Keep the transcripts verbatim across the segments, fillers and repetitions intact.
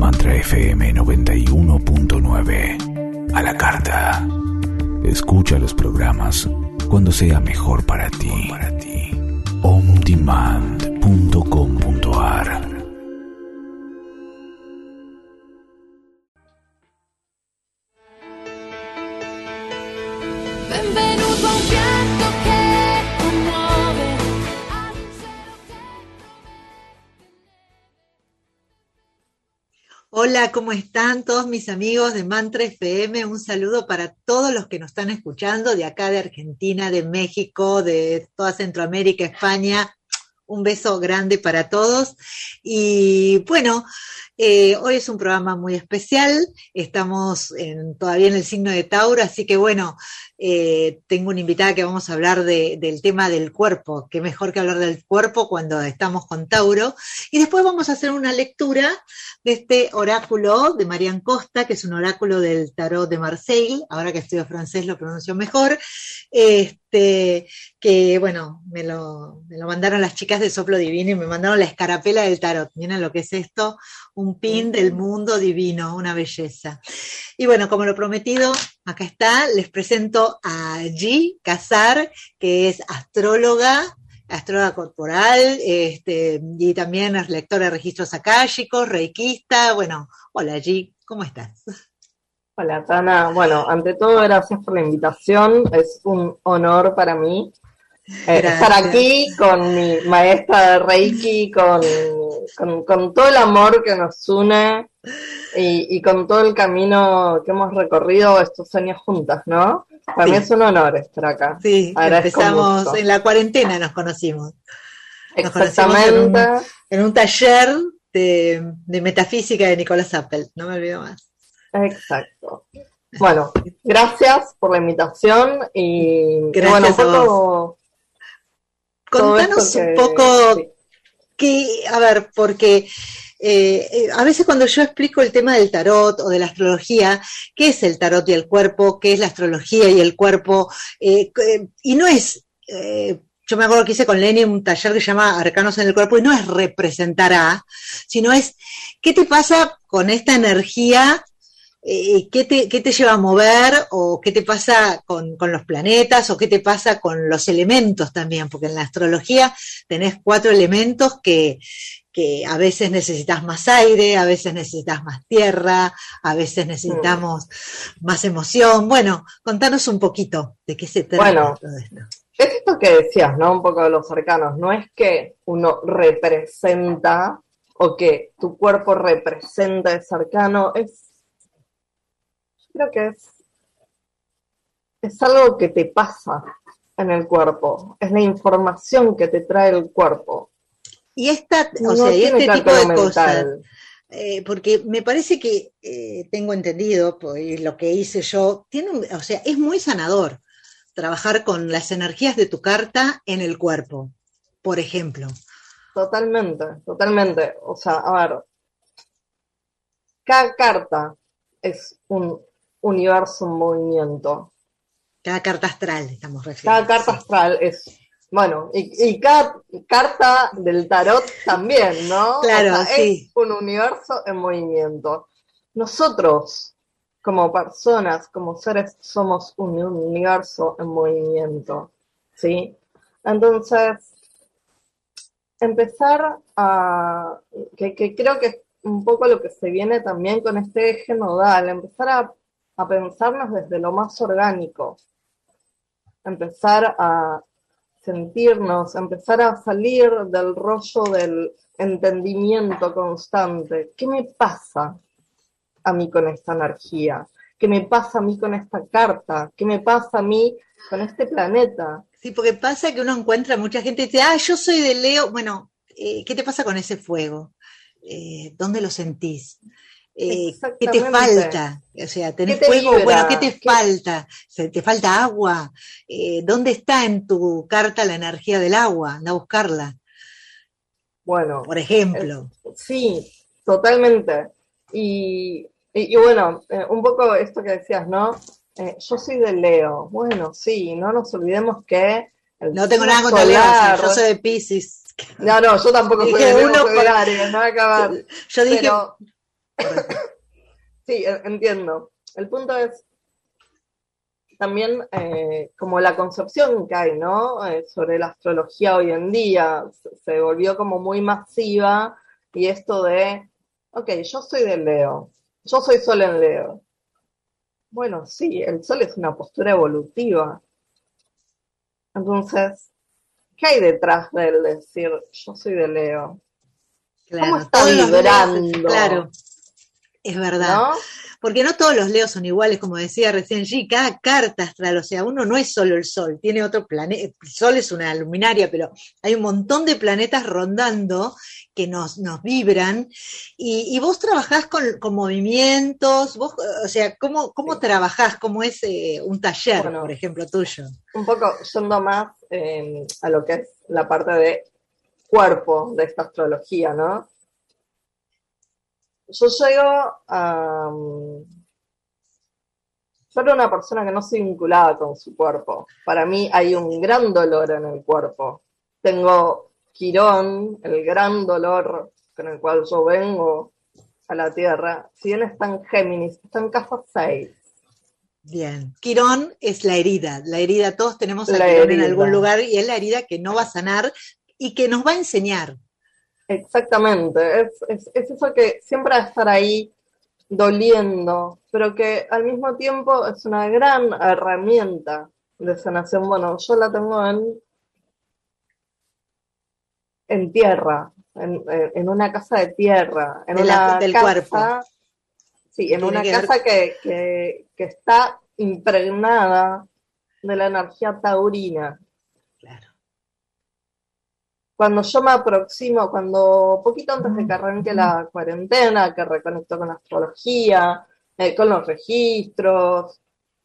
Mantra F M noventa y uno punto nueve. A la carta. Escucha los programas cuando sea mejor para ti. on demand punto com punto a r. Benvenuto a un pianto che commuove. Hola, ¿cómo están todos mis amigos de Mantra F M? Un saludo para todos los que nos están escuchando de acá, de Argentina, de México, de toda Centroamérica, España. Un beso grande para todos. Y bueno, eh, hoy es un programa muy especial. Estamos en, todavía en el signo de Tauro, así que bueno, eh, tengo una invitada que vamos a hablar de, del tema del cuerpo. Qué mejor que hablar del cuerpo cuando estamos con Tauro. Y después vamos a hacer una lectura de este oráculo de Marianne Costa, que es un oráculo del tarot de Marseille. Ahora que estudio francés lo pronuncio mejor. Este, que bueno, me lo, me lo mandaron las chicas de Soplo Divino y me mandaron la escarapela del tarot. Miren lo que es esto, un pin del mundo divino, una belleza. Y bueno, como lo prometido, acá está, les presento a G. Casar, que es astróloga, astróloga corporal, este, y también es lectora de registros akáshicos, reikista. Bueno, hola G, ¿cómo estás? Hola Tana, bueno, ante todo gracias por la invitación, es un honor para mí eh, estar aquí con mi maestra de Reiki, con, con, con todo el amor que nos une y, y con todo el camino que hemos recorrido estos años juntas, ¿no? Para sí. mí es un honor estar acá. Sí, Agradezco empezamos mucho. En la cuarentena, nos conocimos. Nos Exactamente. Conocimos en, un, en un taller de, de metafísica de Nicolás Appel, no me olvido más. Exacto. Bueno, gracias por la invitación y, gracias y bueno, un poco... Contanos que, un poco sí. que, a ver, porque eh, a veces cuando yo explico el tema del tarot o de la astrología, ¿qué es el tarot y el cuerpo? ¿Qué es la astrología y el cuerpo? Eh, y no es... Eh, Yo me acuerdo que hice con Lenny un taller que se llama Arcanos en el Cuerpo, y no es representar a, sino es ¿qué te pasa con esta energía? Eh, ¿qué, te, ¿Qué te lleva a mover? ¿O qué te pasa con, con los planetas? ¿O qué te pasa con los elementos también? Porque en la astrología tenés cuatro elementos que, que a veces necesitas más aire, a veces necesitas más tierra, a veces necesitamos mm. más emoción. Bueno, contanos un poquito de qué se trata bueno. todo esto. Es esto que decías, ¿no? Un poco de los arcanos. No es que uno representa o que tu cuerpo representa ese arcano. Es, creo que es, es algo que te pasa en el cuerpo. Es la información que te trae el cuerpo. Y esta, o no sea, y este tipo de cosas, eh, porque me parece que eh, tengo entendido, pues, lo que hice yo, tiene, un, o sea, es muy sanador. Trabajar con las energías de tu carta en el cuerpo, por ejemplo. Totalmente, totalmente. O sea, a ver, cada carta es un universo en movimiento. Cada carta astral, estamos refiriendo. Cada carta sí. astral es, bueno, y, y cada carta del tarot también, ¿no? Claro, o sea, sí. Es un universo en movimiento. Nosotros, como personas, como seres, somos un universo en movimiento, ¿sí? Entonces, empezar a, que, que creo que es un poco lo que se viene también con este eje nodal, empezar a, a pensarnos desde lo más orgánico, empezar a sentirnos, empezar a salir del rollo del entendimiento constante. ¿Qué me pasa a mí con esta energía? ¿Qué me pasa a mí con esta carta? ¿Qué me pasa a mí con este planeta? Sí, porque pasa que uno encuentra mucha gente y dice, ah, yo soy de Leo. Bueno, eh, ¿qué te pasa con ese fuego? Eh, ¿Dónde lo sentís? Eh, ¿Qué te falta? O sea, ¿tenés ¿Qué fuego? vibra? Bueno, ¿qué te ¿Qué... falta? ¿Te falta agua? Eh, ¿Dónde está en tu carta la energía del agua? Anda a buscarla. Bueno. Por ejemplo. Eh, sí, totalmente. Y... Y, y bueno, eh, un poco esto que decías, ¿no? Eh, yo soy de Leo. Bueno, sí, no nos olvidemos que... El no tengo nada contra Leo, o sea, yo soy de Piscis. No, no, yo tampoco soy de Leo, soy de Aries, no va a acabar. Yo dije, pero, Sí, e- entiendo. El punto es también eh, como la concepción que hay, ¿no? Eh, sobre la astrología hoy en día. Se, se volvió como muy masiva y esto de, ok, yo soy de Leo, yo soy Sol en Leo. Bueno, sí, el Sol es una postura evolutiva. Entonces, ¿qué hay detrás de él decir, yo soy de Leo? ¿Cómo Claro, está todos los leos, vibrando? claro, es verdad. ¿No? Porque no todos los leos son iguales, como decía recién G, cada carta astral, o sea, uno no es solo el Sol, tiene otro planeta, el Sol es una luminaria, pero hay un montón de planetas rondando que nos, nos vibran, y, y vos trabajás con, con movimientos, vos, o sea, ¿cómo, cómo Sí. trabajás? ¿Cómo es eh, un taller, por Bueno, ejemplo, tuyo? un poco yendo más eh, a lo que es la parte de cuerpo de esta astrología, ¿no? Yo llego a... um, Yo era una persona que no se vinculaba con su cuerpo. Para mí hay un gran dolor en el cuerpo. Tengo Quirón, el gran dolor con el cual yo vengo a la Tierra. Si bien está en Géminis, está en casa seis. Bien. Quirón es la herida, la herida, todos tenemos a La Quirón en algún herida. lugar y es la herida que no va a sanar y que nos va a enseñar. Exactamente. Es, es, es eso que siempre va a estar ahí doliendo, pero que al mismo tiempo es una gran herramienta de sanación. Bueno, yo la tengo en, en tierra, en, en una casa de tierra, en De la, una del cuerpo. casa, sí, en Tiene una que ver, casa que, que, que está impregnada de la energía taurina. claro. Cuando yo me aproximo, cuando poquito antes de que arranque la cuarentena, que reconecto con la astrología, eh, con los registros,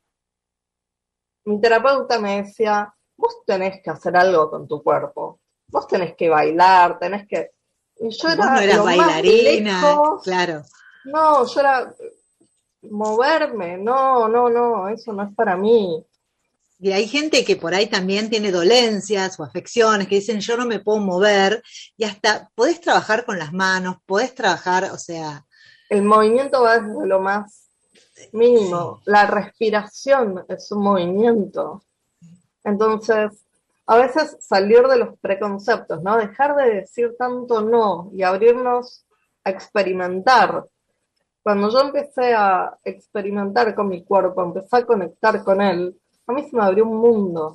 mi terapeuta me decía, vos tenés que hacer algo con tu cuerpo, vos tenés que bailar, tenés que... Y yo Vos no era eras lo más bailarina, lejos, claro. no, yo era moverme, no, no, no, eso no es para mí. Y hay gente que por ahí también tiene dolencias o afecciones que dicen yo no me puedo mover y hasta podés trabajar con las manos, podés trabajar, o sea, El movimiento va desde lo más mínimo, sí, la respiración es un movimiento. Entonces, a veces salir de los preconceptos, ¿no? Dejar de decir tanto no y abrirnos a experimentar. Cuando yo empecé a experimentar con mi cuerpo, empecé a conectar con él, a mí se me abrió un mundo.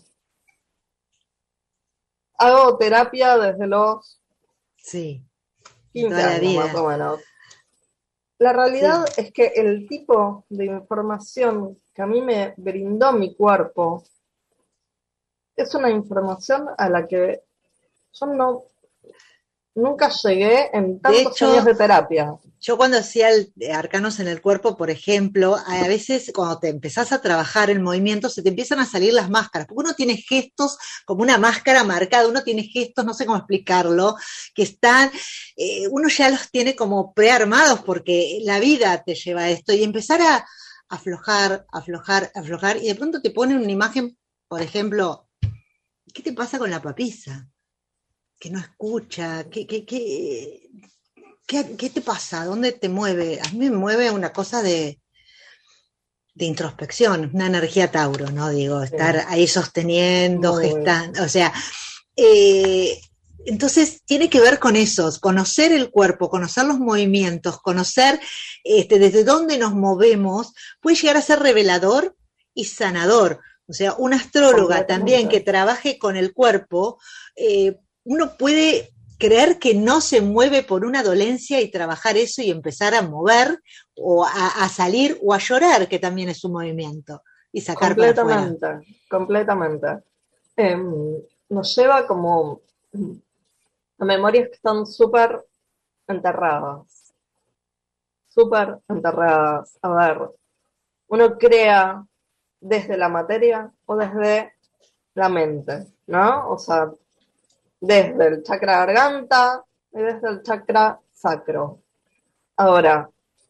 Hago terapia desde los sí, de quince toda la años más vida, o menos. La realidad sí. es que el tipo de información que a mí me brindó mi cuerpo es una información a la que yo no nunca llegué en De tantos años hecho, de terapia. yo cuando hacía el, eh, arcanos en el cuerpo, por ejemplo, a veces cuando te empezás a trabajar el movimiento se te empiezan a salir las máscaras, porque uno tiene gestos como una máscara marcada, uno tiene gestos, no sé cómo explicarlo, que están, eh, uno ya los tiene como prearmados porque la vida te lleva a esto y empezar a aflojar, aflojar, aflojar y de pronto te pone una imagen, por ejemplo, ¿qué te pasa con la papisa? Que no escucha, ¿qué, qué, qué, ¿Qué, ¿Qué te pasa? ¿Dónde te mueve? A mí me mueve una cosa de, de introspección, una energía Tauro, ¿no? Digo, Sí, estar ahí sosteniendo, muy. gestando, o sea, eh, entonces tiene que ver con eso, conocer el cuerpo, conocer los movimientos, conocer este, desde dónde nos movemos, puede llegar a ser revelador y sanador. O sea, una astróloga también que Completamente. trabaje con el cuerpo, eh, uno puede creer que no se mueve por una dolencia y trabajar eso y empezar a mover o a, a salir o a llorar, que también es un movimiento, y sacar para afuera. Completamente, completamente. Eh, nos lleva como a memorias que están súper enterradas, súper enterradas. A ver, uno crea desde la materia o desde la mente, ¿no? O sea, desde el chakra garganta y desde el chakra sacro. Ahora,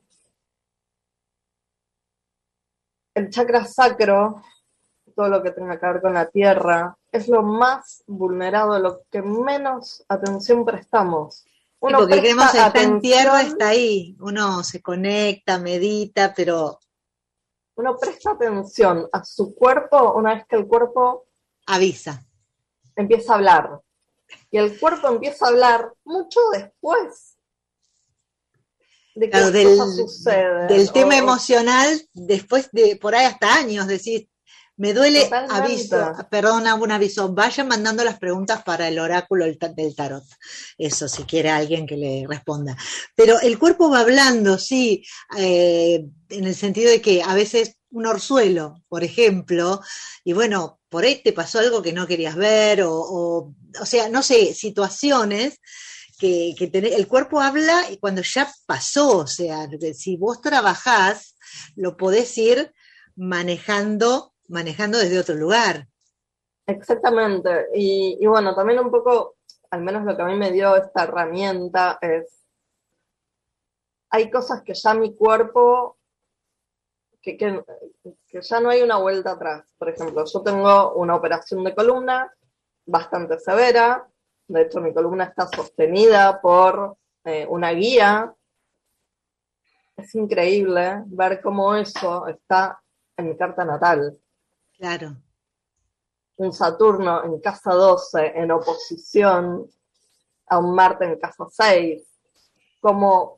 el chakra sacro, todo lo que tenga que ver con la tierra, es lo más vulnerado, lo que menos atención prestamos. Uno porque presta creemos que está en tierra, atención, está ahí. Uno se conecta, medita, pero uno presta atención a su cuerpo una vez que el cuerpo avisa. empieza a hablar. Y el cuerpo empieza a hablar mucho después de que Claro, las del, cosas suceden. del tema o- emocional, después de por ahí hasta años, decís, me duele, Totalmente. aviso, perdón, hago un aviso, vayan mandando las preguntas para el oráculo del ta- del tarot. Eso, si quiere alguien que le responda. Pero el cuerpo va hablando, sí, eh, en el sentido de que a veces un orzuelo, por ejemplo, y bueno, por ahí te pasó algo que no querías ver, o, o, o sea, no sé, situaciones que, que tenés- el cuerpo habla y cuando ya pasó, o sea, si vos trabajás, lo podés ir manejando, manejando desde otro lugar. Exactamente. Y, y bueno, también un poco, al menos lo que a mí me dio esta herramienta es, hay cosas que ya mi cuerpo, que, que, que ya no hay una vuelta atrás. Por ejemplo, yo tengo una operación de columna bastante severa. De hecho, mi columna está sostenida por eh, una guía. Es increíble ver cómo eso está en mi carta natal. Claro. Un Saturno en casa doce en oposición a un Marte en casa seis, como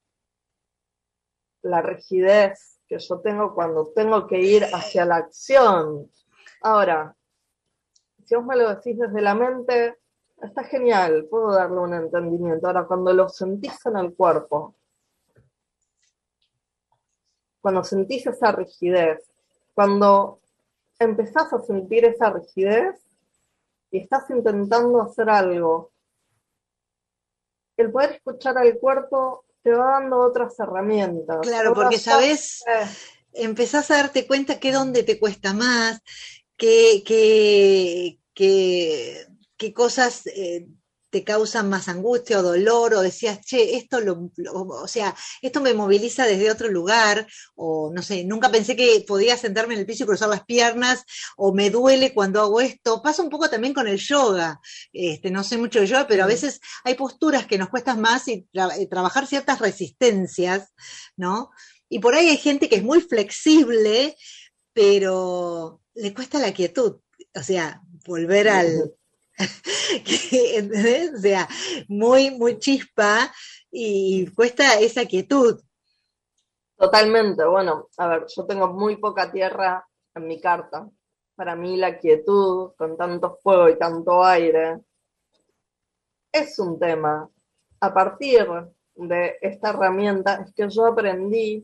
la rigidez que yo tengo cuando tengo que ir hacia la acción. Ahora, si vos me lo decís desde la mente, está genial, puedo darle un entendimiento. Ahora, cuando lo sentís en el cuerpo, cuando sentís esa rigidez, cuando empezás a sentir esa rigidez y estás intentando hacer algo, el poder escuchar al cuerpo te va dando otras herramientas. Claro, porque sabés, empezás a darte cuenta que dónde te cuesta más, qué, qué, qué, qué cosas eh, te causan más angustia o dolor, o decías, che, esto lo, lo, o sea, esto me moviliza desde otro lugar, o no sé, nunca pensé que podía sentarme en el piso y cruzar las piernas, o me duele cuando hago esto. Pasa un poco también con el yoga, este, no sé mucho de yoga, pero a veces hay posturas que nos cuestan más y tra trabajar ciertas resistencias, ¿no? Y por ahí hay gente que es muy flexible, pero le cuesta la quietud, o sea, volver al... ¿Entendés? O sea, muy, muy chispa y cuesta esa quietud. Totalmente, bueno, a ver, yo tengo muy poca tierra en mi carta. Para mí la quietud, con tanto fuego y tanto aire, es un tema. A partir de esta herramienta es que yo aprendí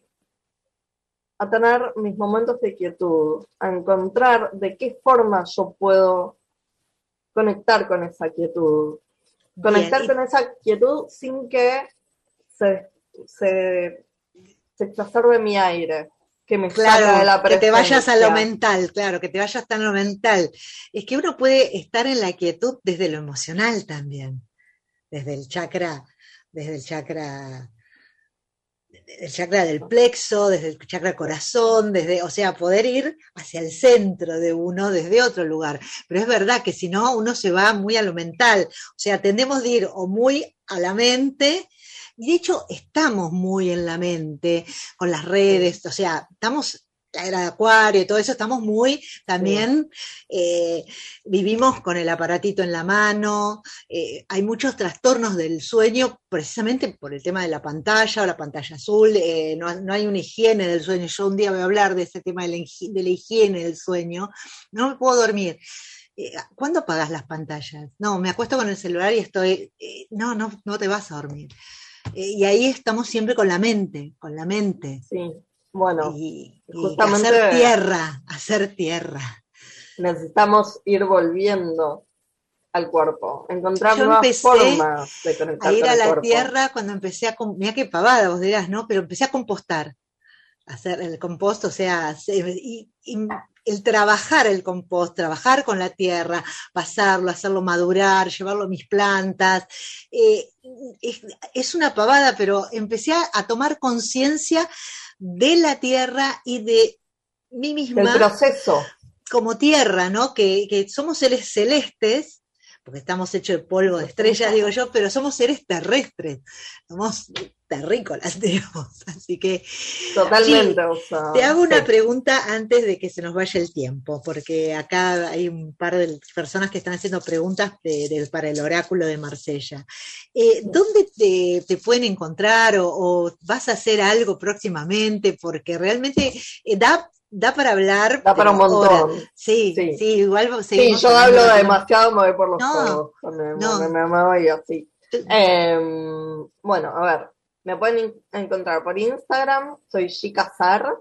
a tener mis momentos de quietud, a encontrar de qué forma yo puedo conectar con esa quietud. Conectar Bien, con esa quietud sin que se, se, se exacerbe mi aire, que me claro, saca de la presencia. que te vayas a lo mental, claro, que te vayas tan a lo mental. Es que uno puede estar en la quietud desde lo emocional también, desde el chakra, desde el chakra, el chakra del plexo, desde el chakra corazón, desde, o sea, poder ir hacia el centro de uno desde otro lugar. Pero es verdad que si no, uno se va muy a lo mental. O sea, tendemos de ir o muy a la mente, y de hecho estamos muy en la mente, con las redes, o sea, estamos, la era de Acuario y todo eso, estamos muy también, eh, vivimos con el aparatito en la mano, eh, hay muchos trastornos del sueño precisamente por el tema de la pantalla o la pantalla azul, eh, no, no hay una higiene del sueño. Yo un día voy a hablar de ese tema de la, de la higiene del sueño, no me puedo dormir. ¿Cuándo apagas las pantallas? No, me acuesto con el celular y estoy, eh, no, no, no te vas a dormir. Eh, y ahí estamos siempre con la mente, con la mente. Sí, bueno, y, y justamente hacer tierra, hacer tierra. Necesitamos ir volviendo al cuerpo, encontrar Yo nuevas empecé formas de conectar a ir con a el la cuerpo. tierra cuando empecé a, mira qué pavada vos dirás, ¿no? Pero empecé a compostar, a hacer el compost, o sea, y, y el trabajar el compost, trabajar con la tierra, pasarlo, hacerlo madurar, llevarlo a mis plantas, eh, es, es una pavada, pero empecé a, a tomar conciencia de la tierra y de mí misma. El proceso. Como tierra, ¿no? Que, que somos seres celestes, porque estamos hechos de polvo de estrellas, digo yo, pero somos seres terrestres, somos terrícolas, digamos. Así que Totalmente, sí, o sea, te hago una sí. pregunta antes de que se nos vaya el tiempo, porque acá hay un par de personas que están haciendo preguntas de, de, para el oráculo de Marsella. Eh, ¿Dónde te, te pueden encontrar o, o vas a hacer algo próximamente? Porque realmente eh, da, da para hablar. Da para un montón. Horas. Sí, sí, sí, seguimos. Sí, yo hablo de demasiado, me voy por los no, juegos. Me, no. me, me, me voy así. Eh, bueno, a ver, me pueden encontrar por Instagram, soy Shikazar.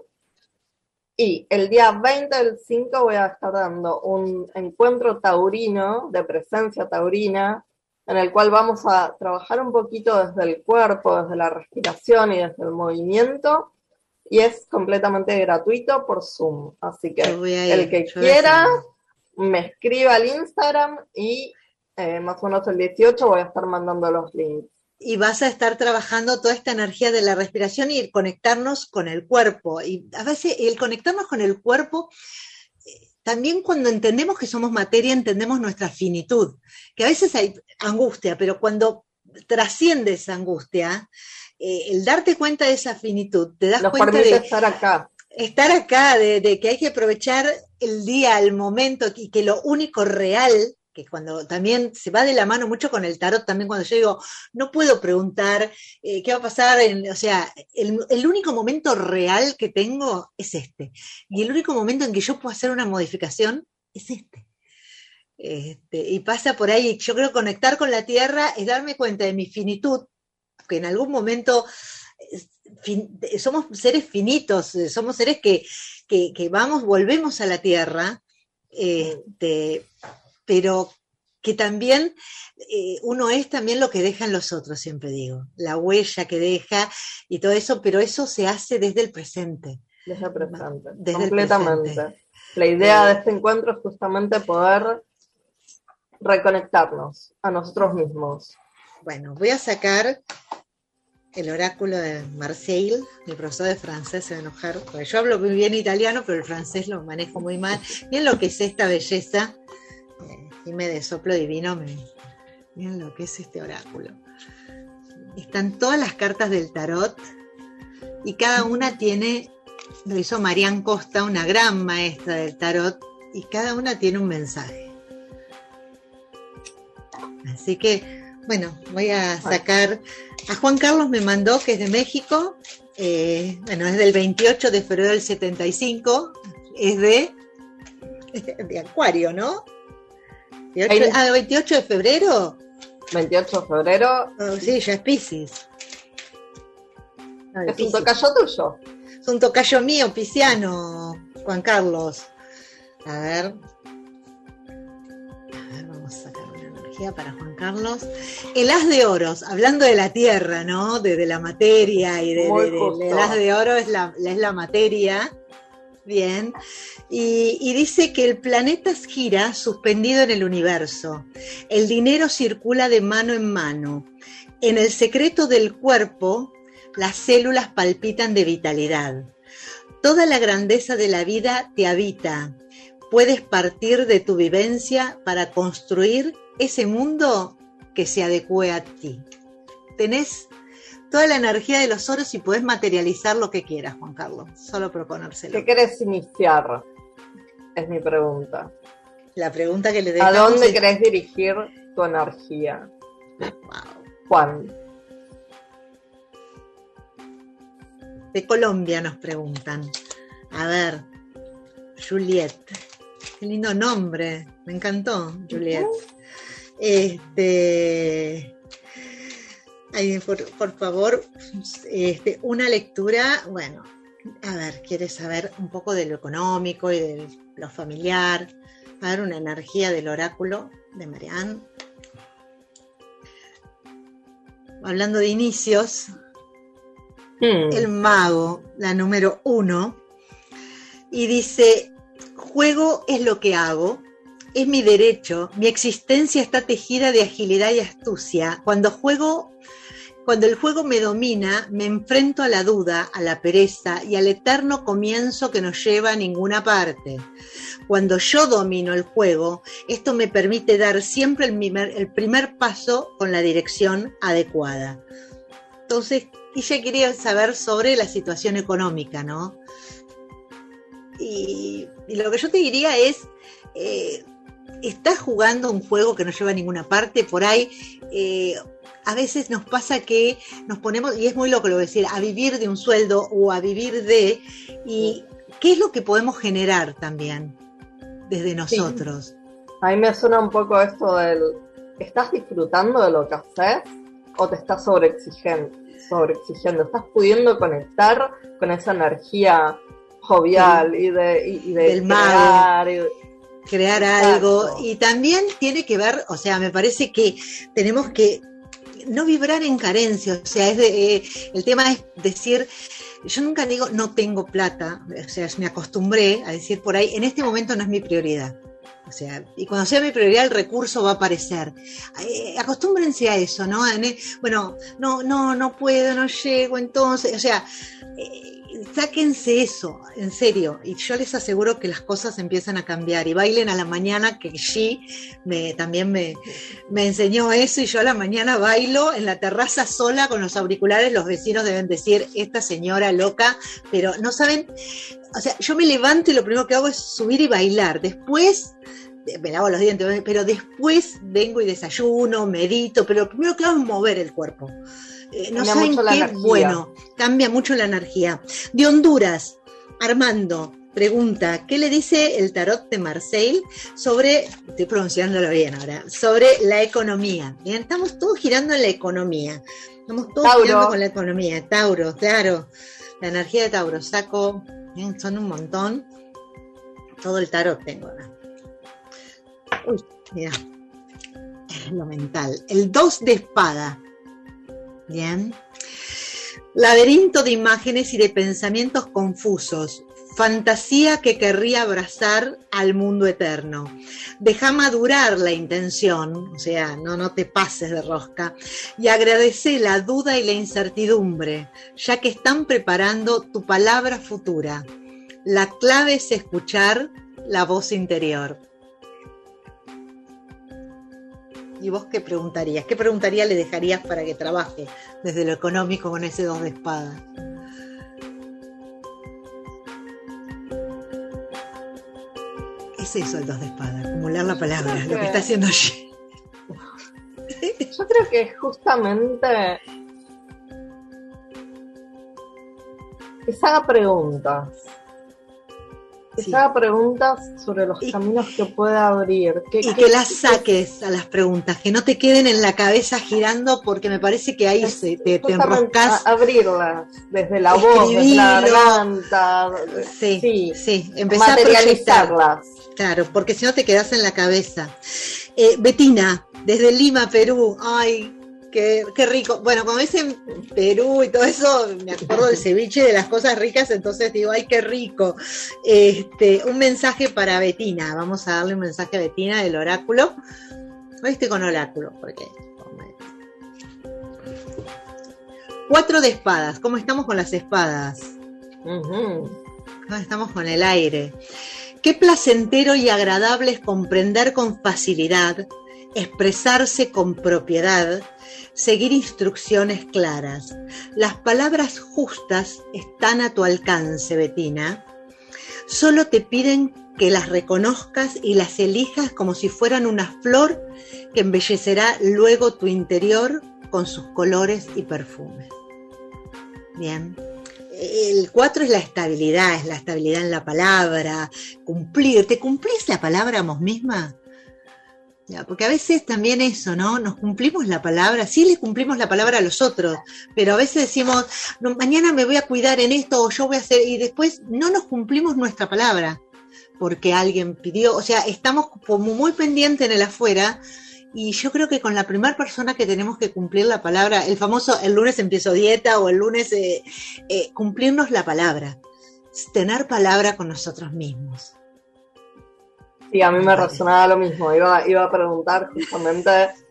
Y el día veinte del cinco voy a estar dando un encuentro taurino, de presencia taurina, en el cual vamos a trabajar un poquito desde el cuerpo, desde la respiración y desde el movimiento, y es completamente gratuito por Zoom. Así que el que quiera me escriba al Instagram y eh, más o menos el dieciocho voy a estar mandando los links. Y vas a estar trabajando toda esta energía de la respiración y conectarnos con el cuerpo. Y a veces el conectarnos con el cuerpo, también cuando entendemos que somos materia, entendemos nuestra finitud. Que a veces hay angustia, pero cuando trasciende esa angustia, eh, el darte cuenta de esa finitud, te das Nos cuenta permite de estar acá. Estar acá, de, de que hay que aprovechar el día, el momento, y que lo único real, que cuando también se va de la mano mucho con el tarot, también cuando yo digo, no puedo preguntar eh, qué va a pasar, en, o sea, el, el único momento real que tengo es este, y el único momento en que yo puedo hacer una modificación es este. Este, y pasa por ahí, yo creo que conectar con la tierra es darme cuenta de mi finitud, que en algún momento fin, somos seres finitos, somos seres que, que, que vamos, volvemos a la tierra, este, pero que también eh, uno es también lo que dejan los otros, siempre digo, la huella que deja y todo eso, pero eso se hace desde el presente. Desde el presente, desde completamente. El presente. La idea eh, de este encuentro es justamente poder reconectarnos a nosotros mismos. Bueno, voy a sacar el oráculo de Marseille, mi profesor de francés se va a enojar, porque yo hablo muy bien italiano, pero el francés lo manejo muy mal. Miren lo que es esta belleza, eh, y me de soplo divino, me, miren lo que es este oráculo. Están todas las cartas del tarot, y cada una tiene, lo hizo Marianne Costa, una gran maestra del tarot, y cada una tiene un mensaje. Así que, bueno, voy a sacar, a Juan Carlos me mandó, que es de México, eh, bueno, es del veintiocho de febrero del setenta y cinco, es de, de Acuario, ¿no? veintiocho, ah, veintiocho de febrero. veintiocho de febrero. Oh, sí, ya es Piscis. No, es Piscis. Un tocayo tuyo. Es un tocayo mío, pisciano, Juan Carlos. A ver. A ver, vamos a sacar una energía para Juan Carlos. El as de oros, hablando de la tierra, ¿no? De, de la materia y de, de, de, de el as de oro es la, es la materia. Bien. Y, y dice que el planeta gira suspendido en el universo. El dinero circula de mano en mano. En el secreto del cuerpo, las células palpitan de vitalidad. Toda la grandeza de la vida te habita. Puedes partir de tu vivencia para construir ese mundo que se adecue a ti. Tenés toda la energía de los oros y podés materializar lo que quieras, Juan Carlos. Solo proponérselo. ¿Qué querés iniciar? Es mi pregunta. La pregunta que le dejamos. ¿A dónde es... querés dirigir tu energía? Wow. Juan. De Colombia nos preguntan. A ver, Juliet. Qué lindo nombre. Me encantó, Juliet. Este... Ay, por, por favor, este, una lectura, bueno, a ver, quiere saber un poco de lo económico y de lo familiar. A ver, una energía del oráculo de Marianne. Hablando de inicios, hmm. el mago, la número uno, y dice, juego es lo que hago, es mi derecho, mi existencia está tejida de agilidad y astucia. Cuando juego Cuando el juego me domina, me enfrento a la duda, a la pereza y al eterno comienzo que no lleva a ninguna parte. Cuando yo domino el juego, esto me permite dar siempre el primer, el primer paso con la dirección adecuada. Entonces, ella quería saber sobre la situación económica, ¿no? Y, y lo que yo te diría es, eh, estás jugando un juego que no lleva a ninguna parte, por ahí... Eh, a veces nos pasa que nos ponemos, y es muy loco lo que decir, a vivir de un sueldo o a vivir de, y ¿qué es lo que podemos generar también desde nosotros? Sí. A mí me suena un poco esto del, ¿estás disfrutando de lo que haces o te estás sobreexigiendo? sobreexigiendo? ¿Estás pudiendo conectar con esa energía jovial sí. y de, y, y de del crear? mal. Y, crear algo, y también tiene que ver, o sea, me parece que tenemos que no vibrar en carencia, o sea, es de, eh, el tema es decir, yo nunca digo no tengo plata, o sea, me acostumbré a decir por ahí, en este momento no es mi prioridad, o sea, y cuando sea mi prioridad el recurso va a aparecer. Eh, acostúmbrense a eso, ¿no? Bueno, no, no, no puedo, no llego, entonces, o sea, eh, sáquense eso, en serio, y yo les aseguro que las cosas empiezan a cambiar, y bailen a la mañana, que G me, también me, me enseñó eso, y yo a la mañana bailo en la terraza sola con los auriculares, los vecinos deben decir, esta señora loca, pero no saben, o sea, yo me levanto y lo primero que hago es subir y bailar, después me lavo los dientes, pero después vengo y desayuno, medito, pero lo primero que hago es mover el cuerpo. Eh, no saben qué bueno, cambia mucho la energía. De Honduras, Armando pregunta, ¿qué le dice el tarot de Marseille sobre, estoy pronunciándolo bien ahora, sobre la economía? Bien, estamos todos girando en la economía, estamos todos Tauro. girando con la economía, Tauro, claro, la energía de Tauro, saco, bien, son un montón, todo el tarot tengo acá. Uy, mira, lo mental, el dos de espada. Bien. Laberinto de imágenes y de pensamientos confusos. Fantasía que querría abrazar al mundo eterno. Deja madurar la intención, o sea, no, no te pases de rosca, y agradece la duda y la incertidumbre, ya que están preparando tu palabra futura. La clave es escuchar la voz interior. ¿Y vos qué preguntarías? ¿Qué preguntaría le dejarías para que trabaje desde lo económico con ese dos de espadas? Es eso el dos de espadas, acumular la palabra, que, lo que está haciendo allí. Yo creo que justamente que se haga preguntas. Que sí. se haga preguntas sobre los y, caminos que puede abrir. Que, y que, que las saques a las preguntas, que no te queden en la cabeza girando, porque me parece que ahí se, te, te enroscas. Abrirlas, desde la voz, desde la garganta. Sí, sí, sí. Empezar a materializarlas. Claro, porque si no te quedas en la cabeza. Eh, Betina, desde Lima, Perú. Ay, Qué, qué rico. Bueno, como dicen Perú y todo eso, me acuerdo del ceviche, de las cosas ricas, entonces digo, ay, qué rico. Este, un mensaje para Betina. Vamos a darle un mensaje a Betina del oráculo. Hoy estoy con oráculo, porque... Cuatro de espadas. ¿Cómo estamos con las espadas? Uh-huh. ¿Cómo estamos con el aire? Qué placentero y agradable es comprender con facilidad, expresarse con propiedad, seguir instrucciones claras. Las palabras justas están a tu alcance, Betina. Solo te piden que las reconozcas y las elijas como si fueran una flor que embellecerá luego tu interior con sus colores y perfumes. Bien. El cuatro es la estabilidad, es la estabilidad en la palabra, cumplir. ¿Te cumplís la palabra a vos misma? Ya, porque a veces también eso, ¿no? Nos cumplimos la palabra, sí le cumplimos la palabra a los otros, pero a veces decimos, no, mañana me voy a cuidar en esto o yo voy a hacer, y después no nos cumplimos nuestra palabra, porque alguien pidió, o sea, estamos como muy pendientes en el afuera, y yo creo que con la primera persona que tenemos que cumplir la palabra, el famoso, el lunes empiezo dieta, o el lunes, eh, eh, cumplirnos la palabra, tener palabra con nosotros mismos. Sí, a mí me resonaba lo mismo, iba, iba a preguntar justamente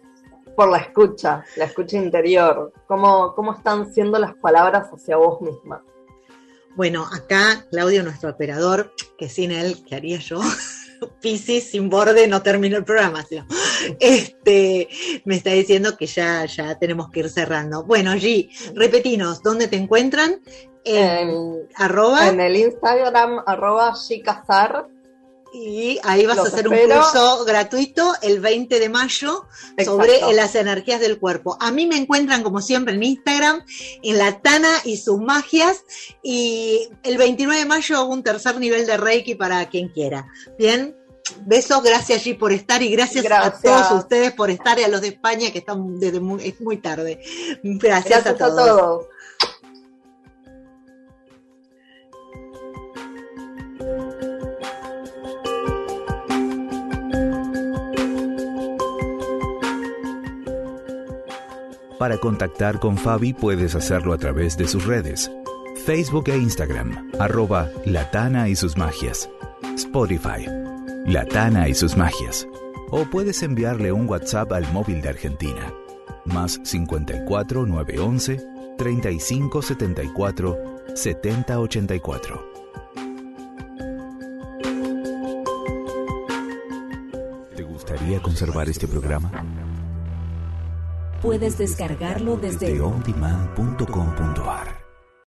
por la escucha, la escucha interior. ¿Cómo, cómo están siendo las palabras hacia vos misma? Bueno, acá Claudio, nuestro operador, que sin él, ¿qué haría yo? Piscis sin borde, no termino el programa, ¿sí? Este, me está diciendo que ya, ya tenemos que ir cerrando. Bueno, G, repetinos, ¿dónde te encuentran? En, En, arroba, en el Instagram, arroba Gcazar. y ahí vas Los a hacer espero. un curso gratuito el veinte de mayo sobre Exacto. las energías del cuerpo. A mí me encuentran, como siempre, en Instagram, en La Tana y sus magias, y el veintinueve de mayo hago un tercer nivel de Reiki para quien quiera. Bien, besos, gracias G por estar, y gracias, Gracias. a todos ustedes por estar, y a los de España que están desde muy, es muy tarde. Gracias, Gracias a todos. a todos. Para contactar con Fabi puedes hacerlo a través de sus redes, Facebook e Instagram, arroba La Tana y sus magias, Spotify, La Tana y sus magias, o puedes enviarle un WhatsApp al móvil de Argentina, más cincuenta y cuatro, nueve once, treinta y cinco, setenta y cuatro, setenta ochenta y cuatro. ¿Te gustaría conservar este programa? Puedes descargarlo desde Desde on demand punto com punto a r